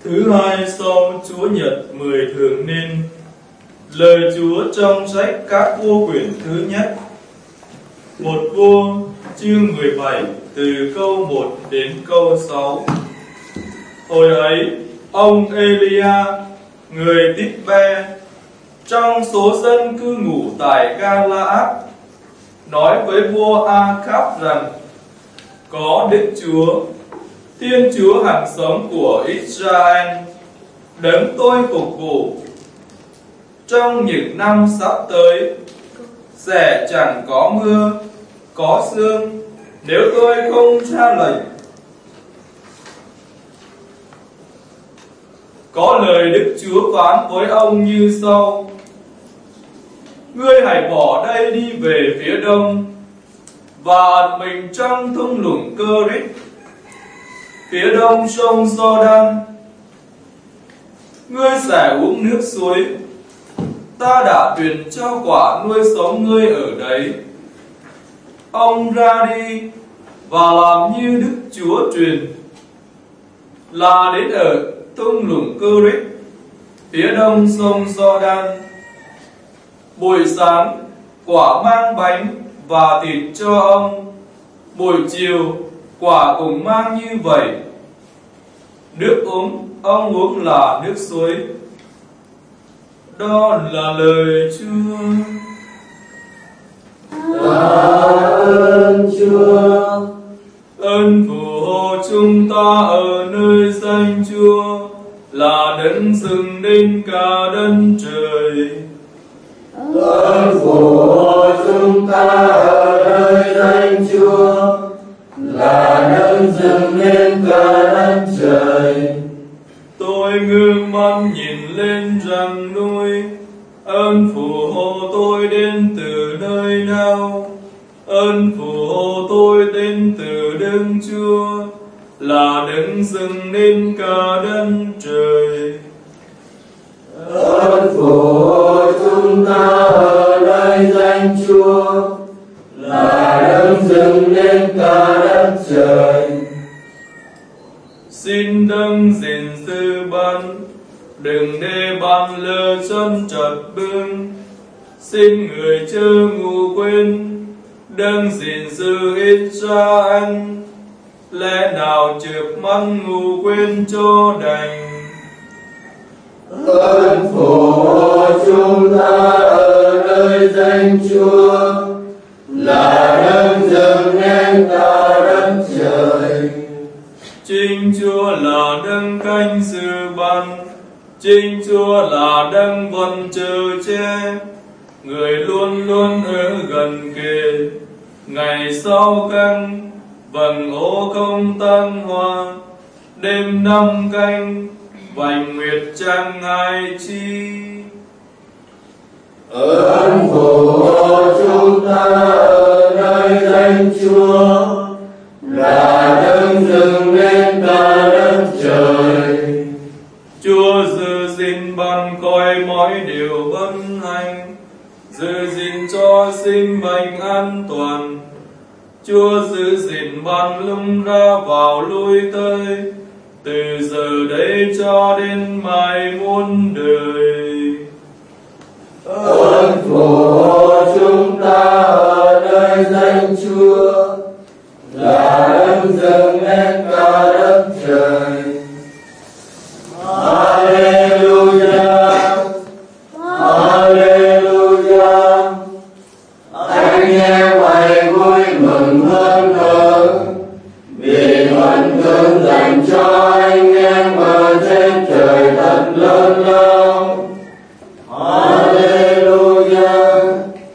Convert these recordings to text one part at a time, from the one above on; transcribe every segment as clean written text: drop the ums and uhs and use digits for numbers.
Thứ hai sau Chúa Nhật 10 thường niên. Lời Chúa trong sách Các Vua quyển thứ nhất. Một Vua chương 17 từ câu 1 đến câu 6. Hồi ấy, ông Elia, người Tích-be, trong số dân cư ngụ tại Ga-la-át, nói với vua A-kháp rằng: Có Đức Chúa, Thiên Chúa hằng sống của Israel, đấng tôi phục vụ, trong những năm sắp tới sẽ chẳng có mưa, có sương, nếu tôi không ra lệnh. Có lời Đức Chúa phán với ông như sau: Ngươi hãy bỏ đây đi về phía đông và ẩn mình trong thung lũng Cơ-rít, phía đông sông Gio-đan. Ngươi sẽ uống nước suối ta đã truyền cho quả nuôi sống ngươi ở đấy. Ông ra đi và làm như Đức Chúa truyền, là đến ở thung lũng Cơ-rít, phía đông sông Gio-đan. Buổi sáng quả mang bánh và thịt cho ông, buổi chiều quả cũng mang như vậy. Nước uống ông uống là nước suối. Đó là lời Chúa. Ơn Chúa. Ơn phù hộ chúng ta ở nơi danh Chúa, là đấng dựng nên cả đất trời. Ơn phù hộ chúng ta ở nơi danh Chúa, là đấng dựng nên cả đất trời. Tôi ngước mắt nhìn lên rặng núi, ơn phù hộ tôi đến từ nơi nào? Ơn phù hộ tôi đến từ Đức Chúa, là đấng dựng nên cả đất trời. Ơn phù hộ chúng ta ở nơi danh Chúa, là đấng dựng nên cả đất trời. Xin đấng gìn giữ ban, đừng để ban lơ chân trật bưng. Xin người chớ ngủ quên, đấng gìn giữ Israel, lẽ nào chợp mắt ngủ quên cho đành. Ơn phù hộ chúng ta ở nơi danh Chúa, là đấng dựng nên cả đất trời. Chính Chúa là đấng canh giữ ban, chính Chúa là đấng vẫn chờ che. Người luôn luôn ở gần kề, ngày sau canh vầng ô không tăng hoa. Đêm năm canh vành nguyệt chẳng ai chi. Ơn phù hộ chúng ta ở nơi danh Chúa, là đấng dựng nên cả đất trời. Chúa giữ gìn ban coi mọi điều bất hạnh, giữ gìn cho sinh mệnh an toàn. Chúa giữ gìn ban lung ra vào lui tới, từ giờ đây cho đến mãi muôn đời. Ơn phù hộ chúng ta ở nơi danh Chúa, là đấng dựng nên cả đất trời. Hallelujah, Hallelujah. Anh em hãy vui mừng hơn nữa, vì huân chương dành cho anh em ở trên trời thật lớn lao. Hallelujah.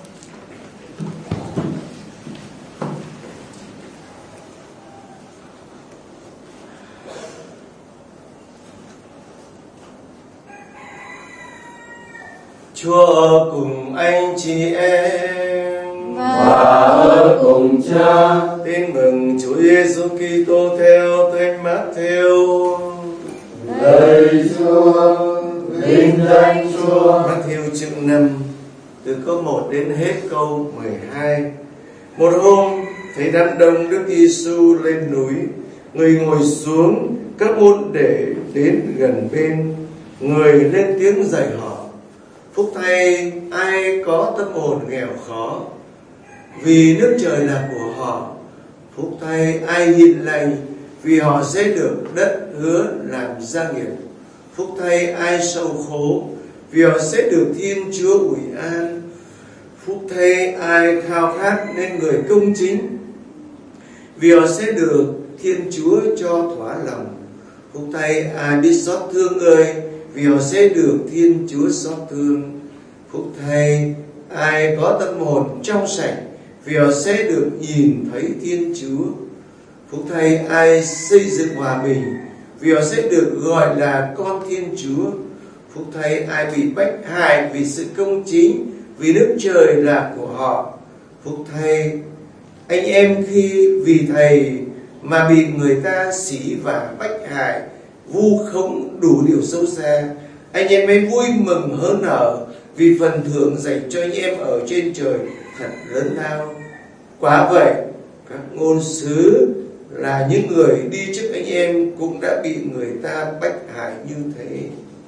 Chúa ở cùng anh chị em Và ở cùng Cha. Tin mừng Chúa Giêsu Kitô theo Thánh Mát-thêu. Lạy Chúa, vinh danh Chúa. Mát-thêu chương 5 từ câu 1 đến hết câu 12. Một hôm, thấy đám đông Đức Giêsu lên núi, người ngồi xuống, các môn đệ đến gần bên người lên tiếng dạy họ. Phúc thay ai có tâm hồn nghèo khó, vì nước trời là của họ. Phúc thay ai hiền lành, vì họ sẽ được đất hứa làm gia nghiệp. Phúc thay ai sầu khổ, vì họ sẽ được Thiên Chúa ủi an. Phúc thay ai khao khát nên người công chính, vì họ sẽ được Thiên Chúa cho thỏa lòng. Phúc thay ai biết xót thương người, vì họ sẽ được Thiên Chúa xót thương. Phúc thay ai có tâm hồn trong sạch, vì họ sẽ được nhìn thấy Thiên Chúa. Phúc thay ai xây dựng hòa bình, vì họ sẽ được gọi là con Thiên Chúa. Phúc thay ai bị bách hại vì sự công chính, vì nước trời là của họ. Phúc thay anh em khi vì thầy mà bị người ta xỉ vả bách hại, vu khống đủ điều xấu xa. Anh em ấy vui mừng hớn hở, vì phần thưởng dành cho anh em ở trên trời thật lớn lao. Quả vậy, các ngôn sứ là những người đi trước anh em cũng đã bị người ta bách hại như thế.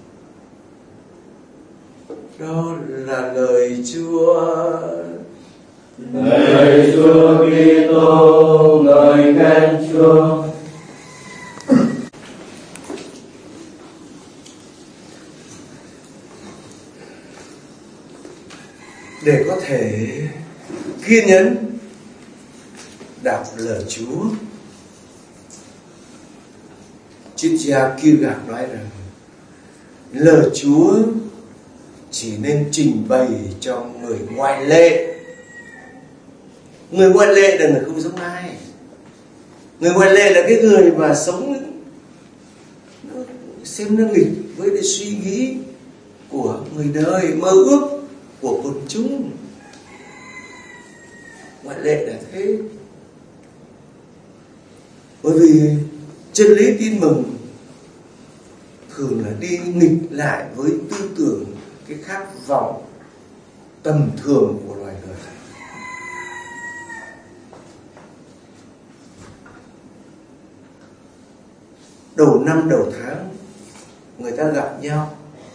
Đó là lời Chúa. Lạy Chúa Kitô, ngợi khen Chúa. Để có thể kiên nhẫn đọc lời Chúa, triết gia Kierkegaard nói rằng lời Chúa chỉ nên trình bày cho người ngoại lệ. Người ngoại lệ là người không giống ai. Người ngoại lệ là cái người mà sống xem nó nghịch với cái suy nghĩ của người đời, mơ ước của quần chúng. Ngoại lệ là thế. Bởi vì chân lý tin mừng thường là đi nghịch lại với tư tưởng, cái khát vọng tầm thường của loài người. Đầu năm đầu tháng người ta gặp nhau,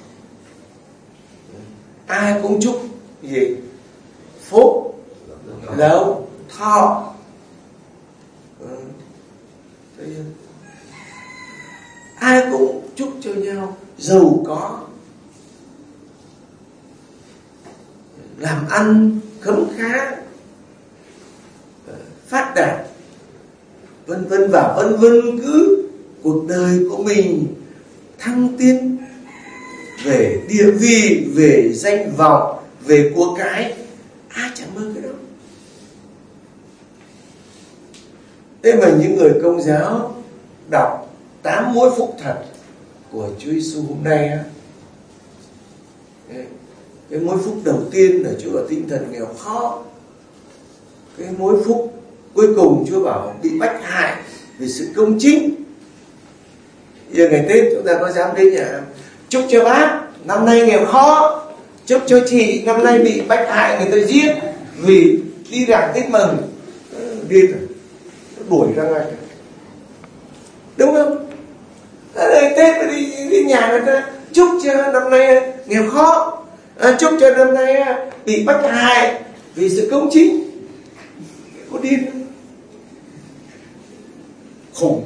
ai cũng chúc gì? Phúc, lâu, thọ. Ai cũng chúc cho nhau giàu có, làm ăn khấm khá, phát đạt, vân vân và vân vân. Cứ cuộc đời của mình thăng tiến về địa vị, về danh vọng, về của cái. Ai chẳng mơ cái đó. Thế mà những người Công giáo đọc 8 mối phúc thật của Chúa Giêsu hôm nay á, cái mối phúc đầu tiên là Chúa bảo tinh thần nghèo khó. Cái mối phúc cuối cùng Chúa bảo bị bách hại vì sự công chính. Giờ ngày Tết chúng ta có dám đến nhà chúc cho bác năm nay nghèo khó, chúc cho chị năm nay bị bách hại người ta giết vì đi rạng Tết mừng, điên rồi, đuổi ra ngay, đúng không? Ngày Tết đi nhà người ta chúc cho năm nay nghèo khó, chúc cho năm nay bị bách hại vì sự công chính. Có điên khủng.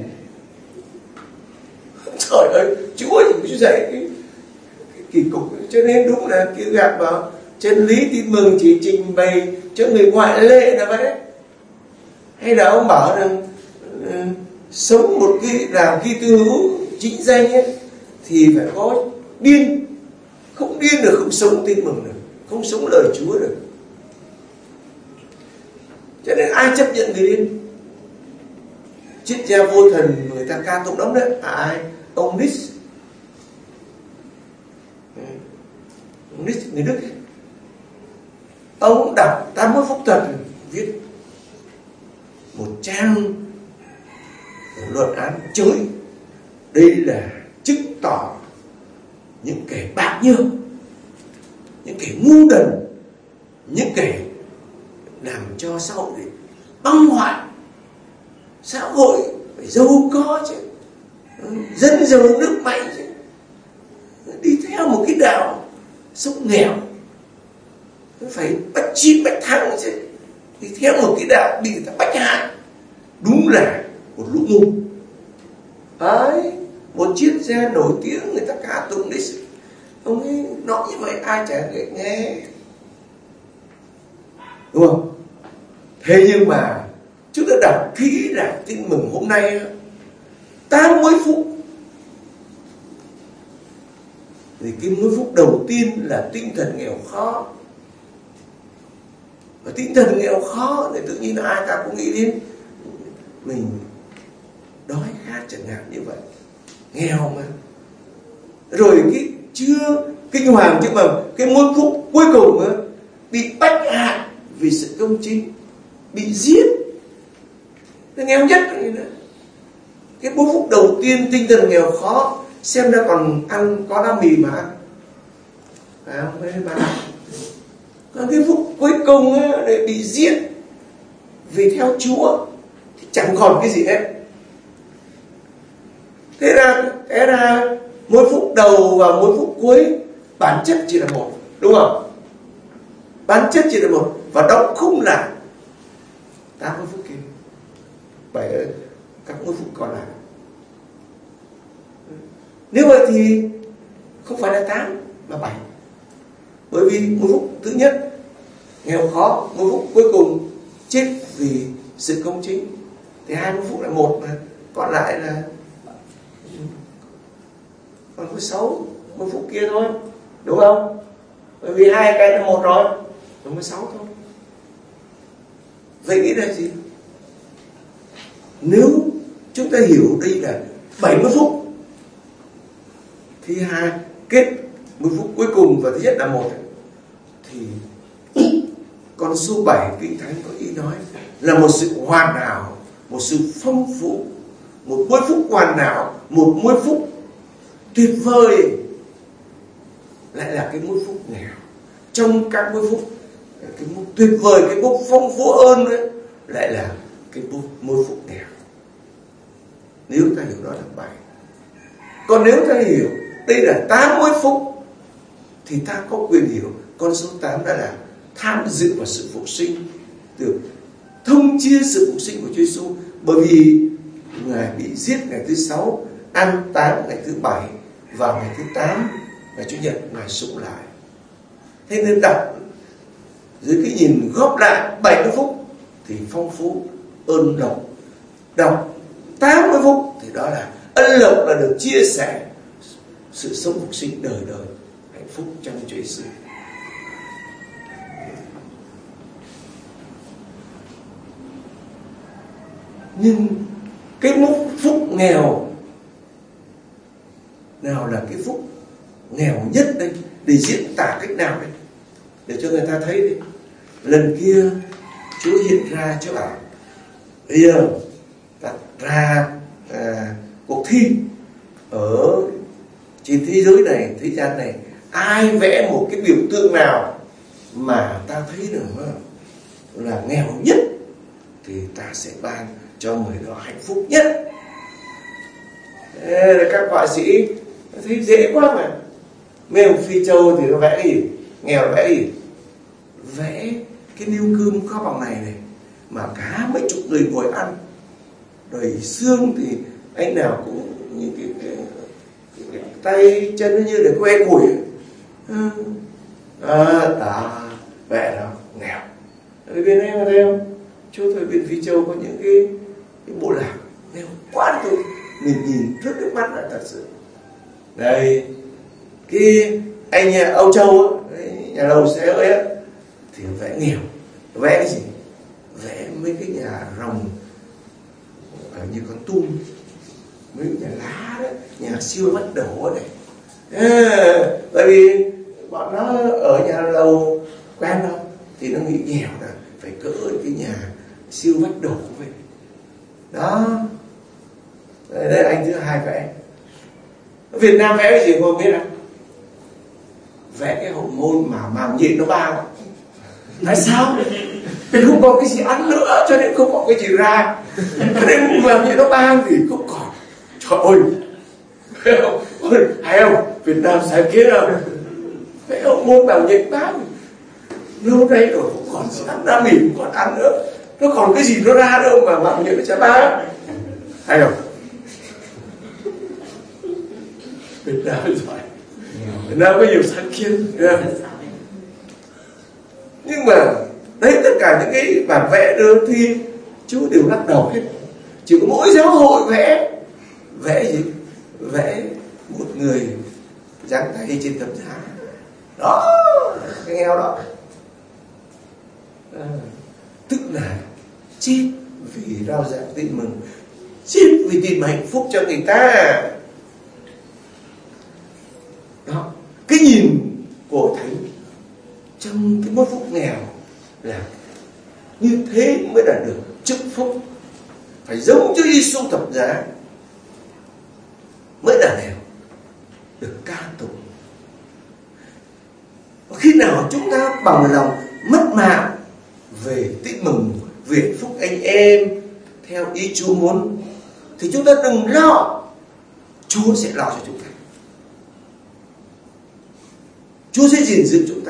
Trời ơi, Chúa chỉ dạy cái kỳ cục. Cho nên đúng là cái gạt vào chân lý tin mừng chỉ trình bày cho người ngoại lệ là vậy. Hay là ông bảo rằng sống một cái làm Kitô hữu chính danh ấy, thì phải có điên. Không điên được, không sống tin mừng được, không sống lời Chúa được. Cho nên ai chấp nhận người điên? Triết gia vô thần người ta ca tụng lắm đấy. Ai? Ông Nietzsche. Ông Nietzsche người Đức ấy. Ông đọc 8 mối phúc thật, viết một trang luận án chối. Đây là chứng tỏ những kẻ bạc nhược, những kẻ ngu đần, những kẻ làm cho xã hội băng hoại. Xã hội phải giàu có chứ, dân giàu nước mạnh chứ. Đi theo một cái đạo sống nghèo, phải bắt chim bắt thắng chứ. Đi theo một cái đạo bị người ta bắt hại, đúng là một lũ ngu. Đấy, một triết gia nổi tiếng người ta ca tụng đấy, ông ấy nói như vậy ai chả nghe, đúng không? Thế nhưng mà chúng ta đọc kỹ là Tin Mừng hôm nay 80 phút. Thì cái mỗi phút đầu tiên là tinh thần nghèo khó. Và tinh thần nghèo khó thì tự nhiên ai ta cũng nghĩ đến mình đói khát chẳng hạn như vậy, nghèo mà. Rồi cái chưa kinh hoàng chứ mà cái mỗi phút cuối cùng á, bị bắt hại vì sự công chính, bị giết, nó nghèo nhất. Cái 4 phút đầu tiên tinh thần nghèo khó, xem ra còn ăn có lá mì mà ăn, phải không? Mấy bạn. Còn cái phút cuối cùng ấy, để bị giết vì theo Chúa thì chẳng còn cái gì hết. Thế ra mỗi phút đầu và mỗi phút cuối bản chất chỉ là một, đúng không? Bản chất chỉ là một, và đóng khung là 80 phút kia, các mỗi phút còn lại. Nếu vậy thì không phải là 8 mà 7. Bởi vì mỗi phút thứ nhất nghèo khó, mỗi phút cuối cùng chết vì sự công chính, thì 20 phút là 1 mà, còn lại là còn có 6 10 phút kia thôi, đúng không? Bởi vì hai cái là 1 rồi, còn có 6 thôi. Vậy nghĩ là gì? Nếu chúng ta hiểu đây là 70 phút thì kết 10 phút cuối cùng và thứ nhất là 1, thì con số 7 Kinh Thánh có ý nói là một sự hoàn hảo, một sự phong phú, một mỗi phút hoàn hảo, một mỗi phút tuyệt vời, lại là cái mỗi phút nghèo. Trong các mỗi phút, cái mỗi tuyệt vời, cái mỗi phong phú hơn đấy, lại là cái mỗi phút nghèo. Nếu ta hiểu đó là 7. Còn nếu ta hiểu đây là 80 phút thì ta có quyền hiểu con số 8 đó là tham dự vào sự phục sinh, được thông chia sự phục sinh của Chúa Giêsu. Bởi vì Ngài bị giết ngày thứ 6, ăn táng ngày thứ 7, và ngày thứ 8 ngày Chủ nhật Ngài sống lại. Thế nên đọc dưới cái nhìn góp lại 70 phút thì phong phú ơn lộc, đọc 80 phút thì đó là ân lộc, là được chia sẻ sự sống phục sinh đời đời hạnh phúc trong Chúa Giêsu. Nhưng cái phúc nghèo nào là cái phúc nghèo nhất đây, để diễn tả cách nào đây, để cho người ta thấy đi. Lần kia Chúa hiện ra cho bảo bây giờ đặt ra cuộc thi ở trên thế giới này, thế gian này, ai vẽ một cái biểu tượng nào mà ta thấy được là nghèo nhất thì ta sẽ ban cho người đó hạnh phúc nhất. Các họa sĩ thấy dễ quá mà. Mấy ông Phi Châu thì nó vẽ gì? Nghèo nó vẽ gì? Vẽ cái niêu cơm có bằng này mà cả mấy chục người ngồi ăn, rồi xương thì anh nào cũng như cái tay chân nó như để que củi. Ta vẽ đó nghèo. Ở bên em thấy không? Chỗ thời bên Phi Châu có những cái bộ lạc nghèo quá thôi, mình nhìn rất nước mắt là thật sự. Đây, cái anh nhà Âu Châu ấy, nhà lầu xe ơi á, thì vẽ nghèo. Vẽ cái gì? Vẽ mấy cái nhà rồng như con tum, mấy cái nhà lá đó, nhà siêu bắt đổ này. Bởi vì bọn nó ở nhà lầu quen đâu, thì nó nghĩ nghèo là phải cỡ cái nhà siêu bắt đổ vậy. Đó. Đây là anh thứ hai vẽ. Việt Nam vẽ cái gì không biết đâu. Vẽ cái hậu môn mà màng nhện nó bao. Tại sao? Vì không có cái gì ăn nữa, cho nên không có cái gì ra. Cho nên màng nhện nó bao thì không còn. Trời ơi, Hay không? Việt Nam sáng kiến không? Phải không? Môn bảo Nhật Bản lâu nay rồi cũng còn ăn Nam Mỹ cũng còn ăn nữa, nó còn cái gì nó ra đâu mà bảo Nhật chả ba. Hay không? Việt Nam giỏi, Việt Nam có nhiều sáng kiến. Nhưng mà đấy, tất cả những cái bản vẽ đưa thi chú đều lắc đầu hết. Chỉ có mỗi giáo hội vẽ gì? Vẽ một người giang tay trên tấm giá đó, cái nghèo đó. Tức là chết vì rao giảng tin mừng, chết vì tìm hạnh phúc cho người ta. Đó, cái nhìn của Thánh trong cái mốt phúc nghèo là như thế mới đạt được chúc phúc. Phải giống Chúa Giêsu thập giá mới là nghèo được ca tụng. Và khi nào chúng ta bằng lòng mất mạng về tin mừng, về hạnh phúc anh em theo ý Chúa muốn, thì chúng ta đừng lo, Chúa sẽ lo cho chúng ta. Chúa sẽ gìn giữ chúng ta.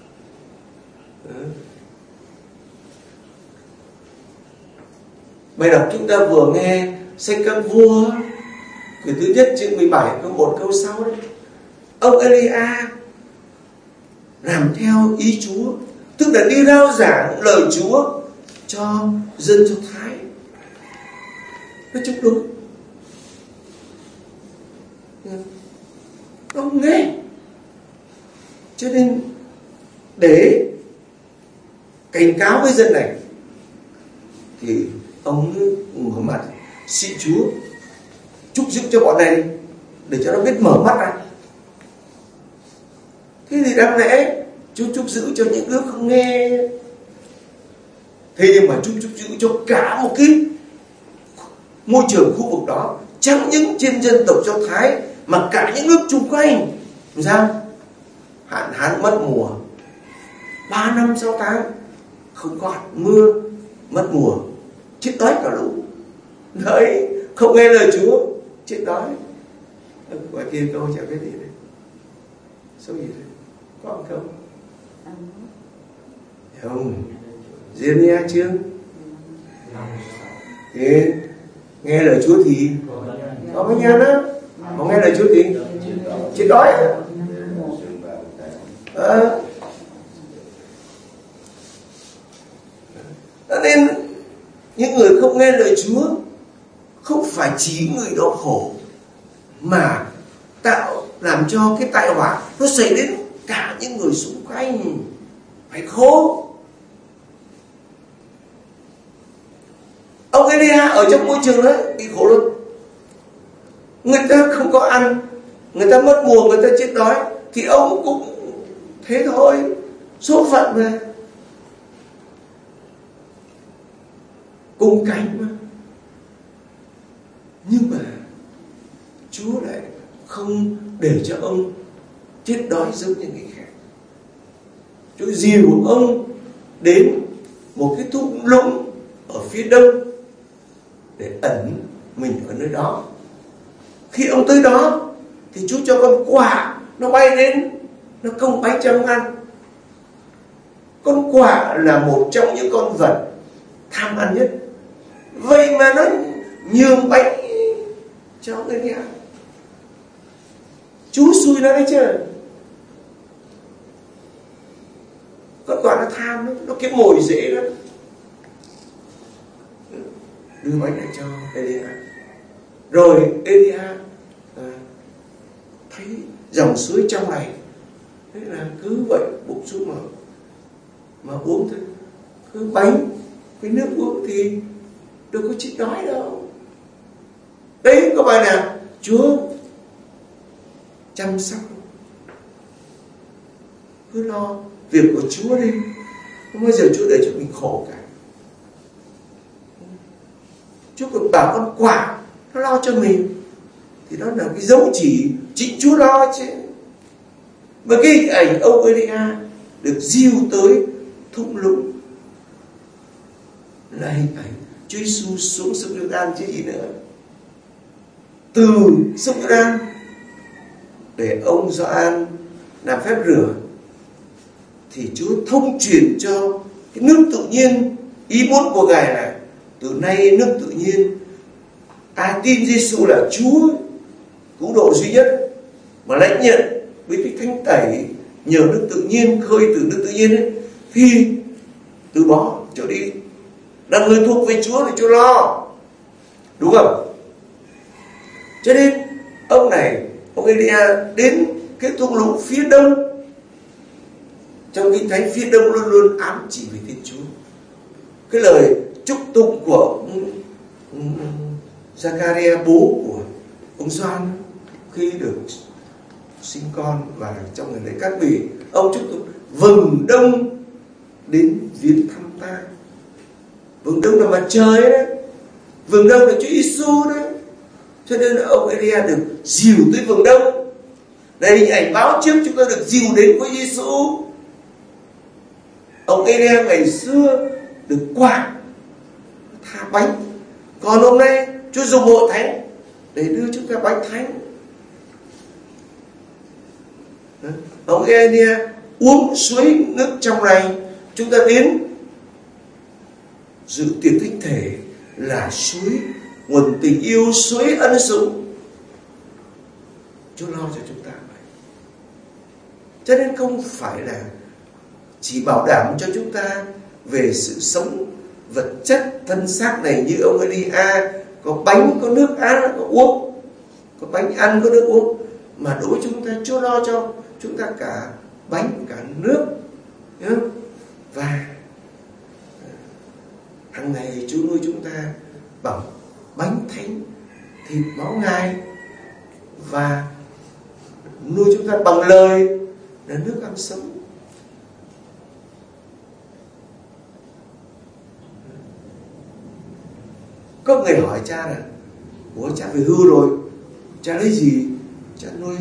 Bài đọc chúng ta vừa nghe sách Các Vua quyển thứ nhất chương 17 câu 1 câu 6 đấy. Ông Elia làm theo ý Chúa, tức là đi rao giảng lời Chúa cho dân Do Thái. Nó chống đối, ông nghe. Cho nên để cảnh cáo với dân này thì ông ngửa mặt xin Chúa chúc giúp cho bọn này để cho nó biết mở mắt ra. Thế thì đáng lẽ Chúa chúc giữ cho những đứa không nghe. Thế nhưng mà Chúa chúc giữ cho cả một cái môi trường khu vực đó, chẳng những trên dân tộc Do Thái mà cả những nước chung quanh. Làm sao? Hạn hán mất mùa, 3 năm 6 tháng không có hạt mưa, mất mùa, chết đói cả lũ. Đấy, không nghe lời Chúa, chết đói. Ngoài kia câu chả biết gì đấy. Số gì đấy? Có không? Không. Jeremia chưa? Thế nghe lời Chúa thì có mấy nhà đó. Không nghe lời Chúa thì chết đói. Nên những người không nghe lời Chúa không phải chỉ người đó khổ, mà làm cho cái tai họa nó xảy đến cả những người xung quanh phải khổ. Ông Elia ở trong môi trường đó bị khổ luôn. Người ta không có ăn, người ta mất mùa, người ta chết đói, thì ông cũng thế thôi, số phận mà, cùng cảnh mà. Nhưng mà Chúa lại không để cho ông chết đói giống như người khác. Chúa dìu ông đến một cái thung lũng ở phía đông để ẩn mình ở nơi đó. Khi ông tới đó thì Chúa cho con quạ nó bay đến, nó công bánh cho ông ăn. Con quạ là một trong những con vật tham ăn nhất, vậy mà nó nhường bánh cho người nghèo. Chú xui nó đấy chứ. Con quạ nó tham lắm, nó kiếm mồi dễ lắm. Đưa bánh lại cho Elia. Rồi Elia thấy dòng suối trong này, thế là cứ vậy bụng xuống mà uống thôi. Cứ bánh với nước uống thì đâu có chết đói đâu. Đấy có bài nào Chúa chăm sóc, cứ lo việc của Chúa đi, không bao giờ Chúa để cho mình khổ cả. Chúa còn bảo con quạ nó lo cho mình, thì đó là cái dấu chỉ chính Chúa lo chứ. Và cái hình ảnh ông Elia được diêu tới thung lũng là hình ảnh Chúa Giêsu xuống sông Giô-đan chứ gì nữa. Từ sông Giô-đan để ông Gioan làm phép rửa, thì Chúa thông truyền cho cái nước tự nhiên. Ý muốn của Ngài là từ nay nước tự nhiên, ai tin Giêsu là Chúa cứu độ duy nhất mà lãnh nhận bí tích thánh tẩy nhờ nước tự nhiên, khơi từ nước tự nhiên ấy, thì từ bỏ trở đi. Là người thuộc về Chúa thì Chúa lo, đúng không? Cho nên ông Elia đến cái thung lũng phía đông. Trong Kinh Thánh, phía đông luôn luôn ám chỉ về Thiên Chúa. Cái lời chúc tụng của Zachariah, bố của ông Gioan, khi được sinh con và trong ngày lễ cát bì, ông chúc tụng vầng đông đến viếng thăm ta. Vầng đông là mặt trời đấy, vầng đông là Chúa Giêsu đấy. Cho nên là ông Elia được dìu tới vầng đông. Đây hình ảnh báo trước chúng ta được dìu đến với Giêsu. Ông Elia ngày xưa được quạt tha bánh, còn hôm nay Chúa dùng hội thánh để đưa chúng ta bánh thánh. Ông Elia uống suối nước trong lành. Chúng ta đến dự tiệc thánh thể là suối nguồn tình yêu, suối ân sủng. Chúa lo cho chúng ta vậy. Cho nên không phải là chỉ bảo đảm cho chúng ta về sự sống vật chất thân xác này như ông Elia, có bánh có nước ăn có uống, có bánh ăn có nước uống, mà đối với chúng ta Chúa lo cho chúng ta cả bánh cả nước, và hàng ngày Chúa nuôi chúng ta bằng bánh thánh, thịt máu Ngài, và nuôi chúng ta bằng lời là nước ăn sống. Có người hỏi cha là: ủa, cha về hưu rồi, cha lấy gì cha nuôi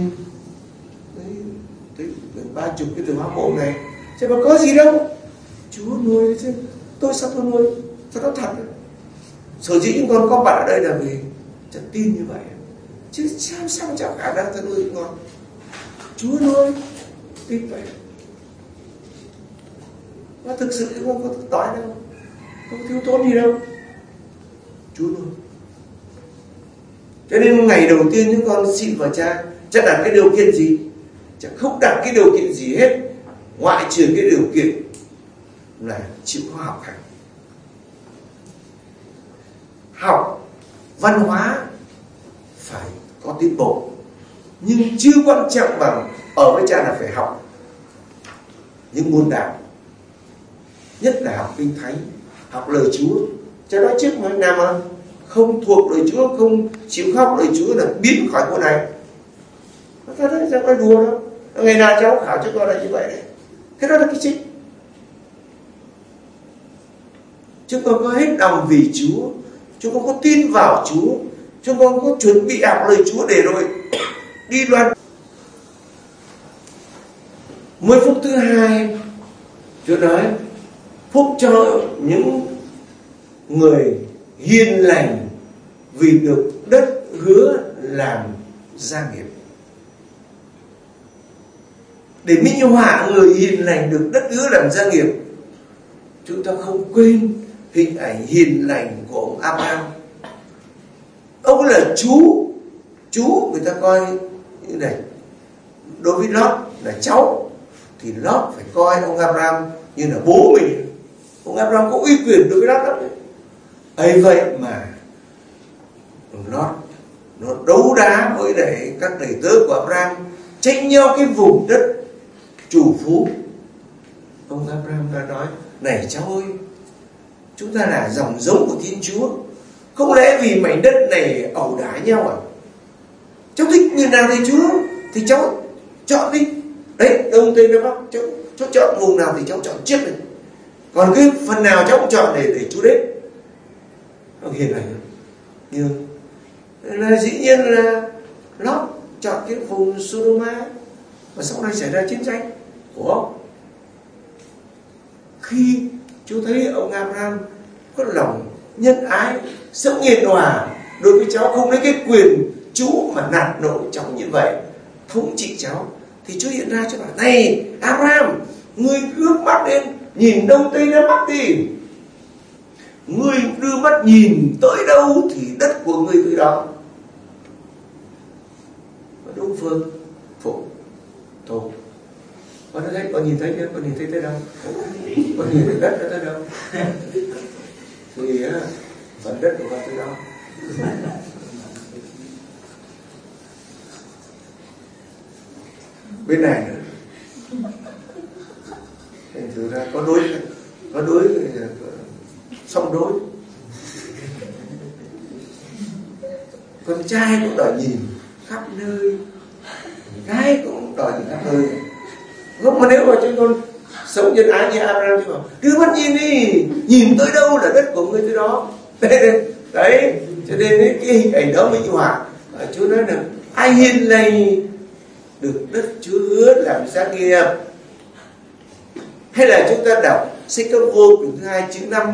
tới 30 cái từ hóa mộ này? Cha bảo có gì đâu, Chúa nuôi chứ tôi sao tôi nuôi? Sao nó thật? Sở dĩ những con có bạn ở đây là vì cha tin như vậy, chứ sao chả khả năng ta nuôi con. Chúa nuôi, tin vậy. Nó thực sự không có đói đâu, không thiếu thốn gì đâu, Chúa nuôi. Cho nên ngày đầu tiên những con xin vào cha đặt cái điều kiện gì? Cha không đặt cái điều kiện gì hết, ngoại trừ cái điều kiện là chịu có học hành. Học văn hóa phải có tiến bộ, nhưng chưa quan trọng bằng ở với cha là phải học những môn đạo, nhất là học Kinh Thánh, học lời Chúa. Cha nói trước mà, nào mà không thuộc lời Chúa, không chịu học lời Chúa là biến khỏi cô này. Ta thấy cháu nói đùa đâu, ngày nào cháu khảo cho con là như vậy đấy. Cái đó là cái chính. Chúng con có hết lòng vì Chúa, chúng con có tin vào Chúa, chúng con có chuẩn bị học lời Chúa để rồi đi loan. 10 phút thứ 2, Chúa nói phúc cho những người hiền lành vì được đất hứa làm gia nghiệp. Để minh họa người hiền lành được đất hứa làm gia nghiệp, chúng ta không quên hình ảnh hiền lành của ông Abraham. Ông là chú người ta coi như này. Đối với Lót là cháu thì Lót phải coi ông Abraham như là bố mình. Ông Abraham có uy quyền đối với Lót lắm đấy. ấy vậy mà Lót nó đấu đá với lại các đầy tớ của Abraham, tranh nhau cái vùng đất chủ phú. Ông Abraham đã nói: này cháu ơi, chúng ta là dòng giống của Thiên Chúa, không lẽ vì mảnh đất này ẩu đả nhau à? Cháu thích người nào thì Chúa thì cháu chọn đi. Đấy, Đông Tây Nam Bắc, cháu chọn vùng nào thì cháu chọn trước này. Còn cái phần nào cháu cũng chọn để Chúa đến. Ông hiền lành nhưng là dĩ nhiên là Lót chọn cái vùng Sodoma và sau này xảy ra chiến tranh của ông. Khi Chúa thấy ông Abraham có lòng nhân ái, sống hiền hòa đối với cháu, không lấy cái quyền chú mà nạt nộ cháu như vậy, thống trị cháu. Thì Chúa hiện ra cho bảo: này Abraham, ngươi ngước mắt lên nhìn đông tây nam bắc đi, ngươi đưa mắt nhìn tới đâu thì đất của ngươi tới đó. Đúng phương phụ thổ. Con nhìn thấy chưa? Con nhìn thấy tới đâu? Con nhìn thấy đất nó tới đâu? Thì phần đất của con tới đó. Bên này nữa. Thành thử ra có đối song đối. Con trai cũng đòi nhìn khắp nơi, gái cũng đòi nhìn khắp nơi. Không, mà nếu mà chúng con sống nhân ái như Abraham thì bảo: đưa mắt nhìn đi, nhìn tới đâu là đất của ngươi tới đó. Đấy, cho nên cái hình ảnh đó minh họa. Chúa nói là ai hiền lành được đất Chúa hứa làm gia nghiệp. Hay là chúng ta đọc sách Công vụ quyển thứ 2 chữ 5,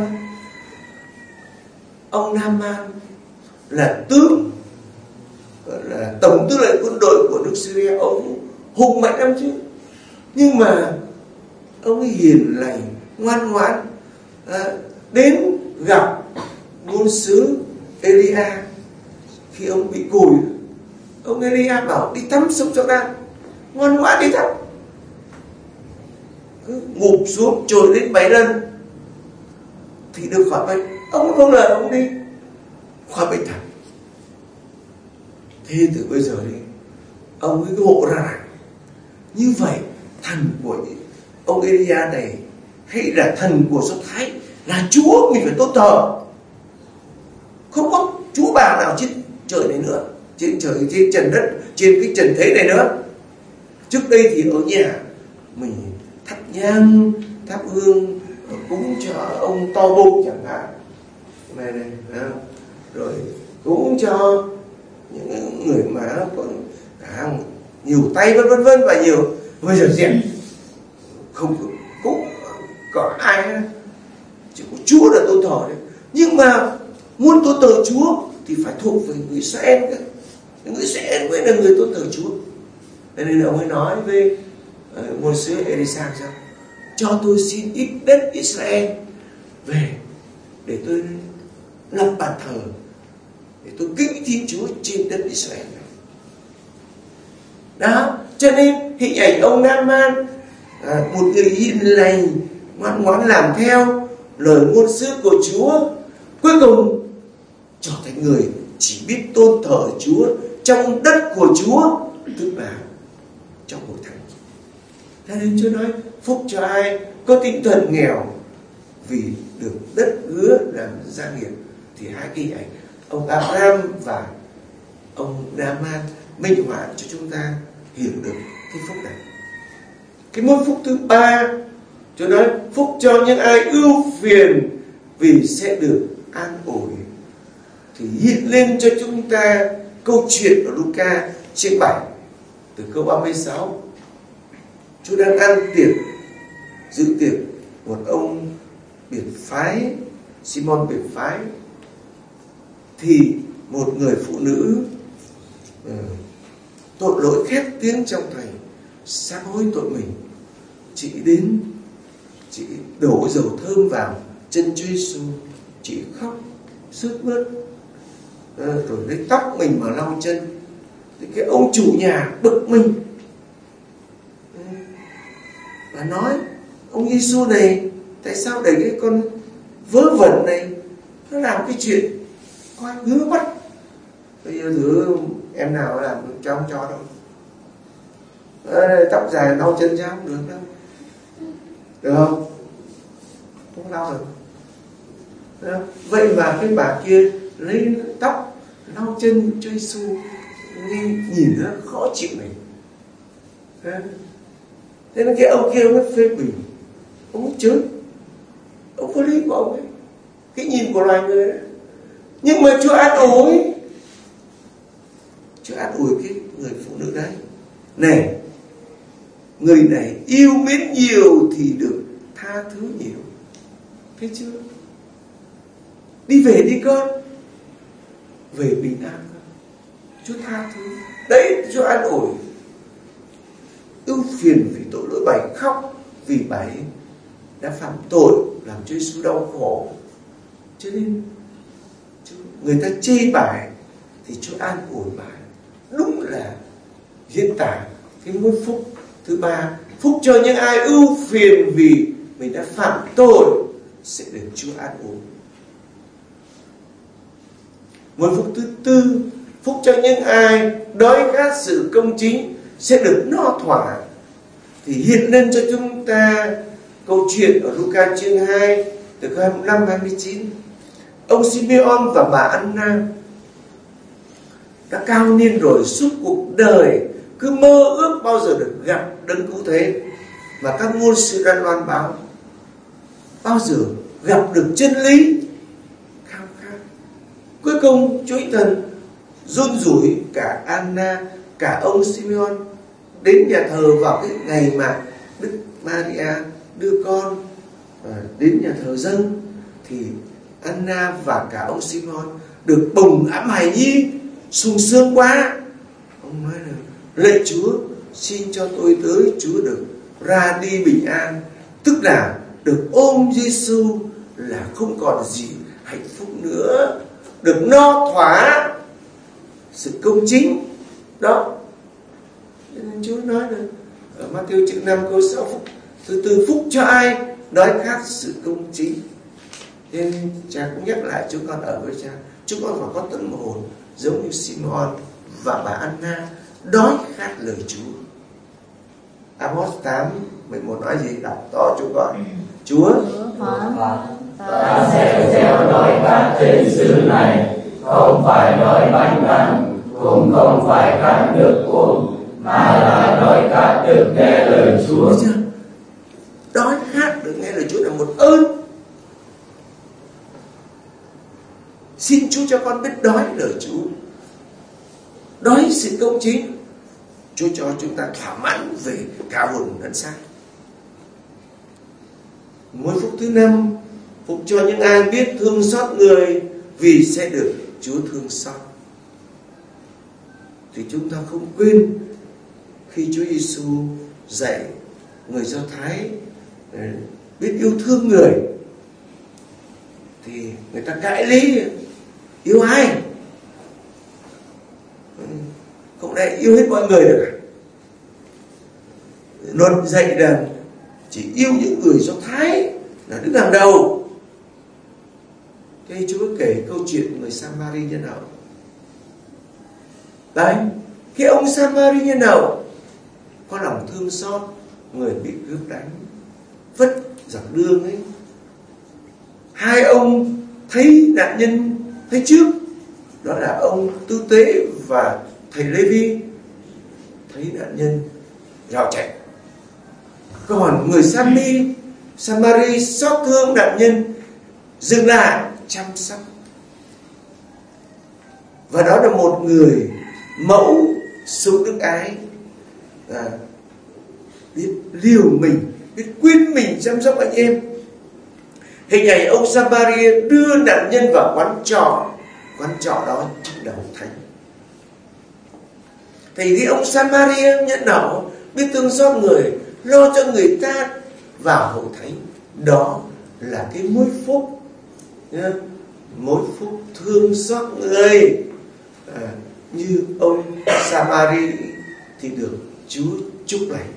ông Naaman là tướng, gọi là tổng tư lệnh quân đội của nước Syria, ông hùng mạnh lắm chứ, nhưng mà ông ấy hiền lành ngoan ngoãn, đến gặp ngôn sứ Elia khi ông bị cùi. Ông Elia bảo đi tắm sông Giô-đan, ngoan ngoãn đi tắm, cứ ngụp xuống trồi lên 7 lần thì được khỏi bệnh. Ông không lời, ông đi khỏi bệnh thật. Thế từ bây giờ đi, ông ấy ngộ ra như vậy thần của ông Elia này hay là thần của Do Thái là Chúa mình phải tôn thờ. Không có Chúa bà nào trên trời này nữa, trên trời, trên trần đất, trên cái trần thế này nữa. Trước đây thì ở nhà mình thắp nhang, thắp hương, cúng cho ông To Bông chẳng hạn, này rồi cúng cho những người mà còn nhiều tay vân vân và nhiều. Bây giờ diện không cũng có ai, chỉ có Chúa là tôn thờ đấy. Nhưng mà muốn tôn thờ Chúa thì phải thuộc về người Israel. Người Israel mới là người tôn thờ Chúa. Nên ông ấy nói với ngôn sứ Elisa sao: cho tôi xin ít đất Israel về để tôi lập bàn thờ, để tôi kính Thiên Chúa trên đất Israel này. Đó, cho nên hình ảnh ông Naaman, một người hiền lành, ngoan ngoãn làm theo lời ngôn sứ của Chúa, cuối cùng trở thành người chỉ biết tôn thờ Chúa trong đất của Chúa, tức là trong hội thánh. Thế nên Chúa nói phúc cho ai có tinh thần nghèo vì được đất hứa làm gia nghiệp. Thì hai cái ảnh ông Abraham và ông Naaman minh họa cho chúng ta hiểu được cái phúc này. Cái môn phúc thứ 3, Chúa nói phúc cho những ai ưu phiền vì sẽ được an ủi. Thì hiện lên cho chúng ta câu chuyện ở Luca chương 7 từ câu 36. Chúa đang ăn tiệc, dự tiệc một ông biệt phái, Simon biệt phái. Thì một người phụ nữ tội lỗi khét tiếng trong thành, sám hối tội mình, chị đến, chị đổ dầu thơm vào chân Chúa Giêsu, chị khóc sướt mướt, rồi lấy tóc mình mà lau chân. Thì cái ông chủ nhà bực mình và nói: ông Giêsu này, tại sao để cái con vớ vẩn này nó làm cái chuyện coi ngứa mắt? Bây giờ thử em nào làm cho ông cho đâu. Tóc dài lau chân cho không được đâu. Được không? Không lau được. Vậy mà cái bà kia lấy tóc lau chân cho Giêsu, nhìn nó khó chịu này. Thế nên cái ông kia ông ấy phê bình, ông ấy chửi, ông có lý của ông ấy, cái nhìn của loài người đấy. Nhưng mà Chúa an ủi, Chúa an ủi cái người phụ nữ đấy: này, người này yêu mến nhiều thì được tha thứ nhiều. Thấy chưa? Đi về đi con, về bình an con, Chúa tha thứ. Đấy, Chúa an ủi. phiền vì tội lỗi, bà ấy khóc vì bà ấy đã phạm tội làm Chúa Giêsu đau khổ. Cho nên người ta chê bà ấy thì Chúa an ủi bà ấy. Đúng là diễn tả cái ngôi phúc thứ ba, phúc cho những ai ưu phiền vì mình đã phạm tội sẽ được Chúa an ủi. Ngôi phúc thứ tư, phúc cho những ai đói khát sự công chính sẽ được no thỏa. Thì hiện lên cho chúng ta câu chuyện ở Luca chương 2 từ câu 25-29. Ông Simeon và bà Anna đã cao niên rồi, suốt cuộc đời cứ mơ ước bao giờ được gặp Đấng Cứu Thế mà các ngôn sứ đã loan báo, bao giờ gặp được chân lý, khao khát. Cuối cùng Chúa Thần run rủi cả Anna, cả ông Simeon đến nhà thờ vào cái ngày mà Đức Maria đưa con đến nhà thờ dâng. Thì Anna và cả ông Simeon được bồng ẵm hài nhi, sung sướng quá. Ông nói là lạy Chúa, xin cho tôi tới Chúa được ra đi bình an, tức là được ôm Giêsu là không còn gì hạnh phúc nữa, được no thỏa sự công chính đó. Nên Chúa nói là ở Matthew chương 5 câu 6 phúc thứ tư, phúc cho ai đói khát sự công chính. Nên cha cũng nhắc lại chúng con ở với cha, chúng con phải có tâm hồn giống như Simeon và bà Anna đói khát lời Chúa. Amos 8:11 nói gì? Đọc to chúng con. Chúa ta sẽ gieo đói khát trên xứ này, không phải đói bánh ăn, cũng không phải khát nước uống, mà là đói khát được nghe lời Chúa. Đói khát được nghe lời Chúa là một ơn. Xin Chúa cho con biết đói lời Chúa, đói sự công chính. Chúa cho chúng ta thỏa mãn về cả hồn lẫn xác. Ngôi phúc thứ năm, phúc cho những ai biết thương xót người vì sẽ được Chúa thương xót. Thì chúng ta không quên khi Chúa Giêsu dạy người Do Thái biết yêu thương người, thì người ta cãi lý, yêu ai? Không lẽ yêu hết mọi người được à? Luật dạy rằng chỉ yêu những người Do Thái là đứng hàng đầu. Thế Chúa kể câu chuyện người Samari nhân hậu. Đấy, khi ông Samari nhân hậu có lòng thương xót người bị cướp đánh, vứt giặc đương ấy. Hai ông thấy nạn nhân thấy trước, đó là ông tư tế và thầy Lê-vi. Thấy nạn nhân gào chạy. Còn người Samari xót thương nạn nhân, dừng lại chăm sóc. Và đó là một người mẫu sống đức ái, biết liều mình, biết quên mình chăm sóc anh em. Hình ảnh ông Samari đưa nạn nhân vào quán trọ đó trong đầu thánh. Thì ông Samari nhận nậu, biết thương xót người, lo cho người ta vào hội thánh. Đó là cái mối phúc, mối phúc thương xót người. Như ông Samari thì được Chúa chúc lành.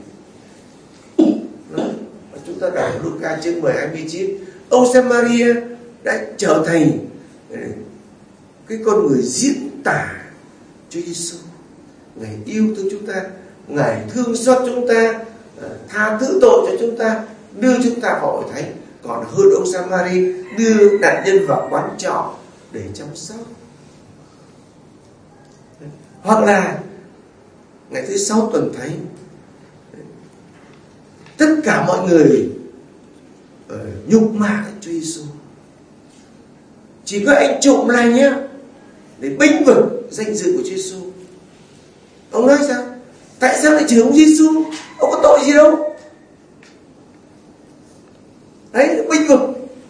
Chúng ta đọc Luca chương 10:29, ông Samaria đã trở thành cái con người diễn tả Chúa Giêsu. Ngài yêu thương chúng ta, Ngài thương xót chúng ta, tha thứ tội cho chúng ta, đưa chúng ta vào hội thánh. Còn hơn ông Samari đưa nạn nhân vào quán trọ để chăm sóc. Hoặc là ngày thứ 6 tuần thánh, tất cả mọi người nhục mạ Chúa Giêsu, chỉ có anh trộm lành nhé, để bênh vực danh dự của Chúa Giêsu. Ông nói sao? Tại sao lại chửi ông Giêsu? Ông có tội gì đâu. Đấy, bênh vực.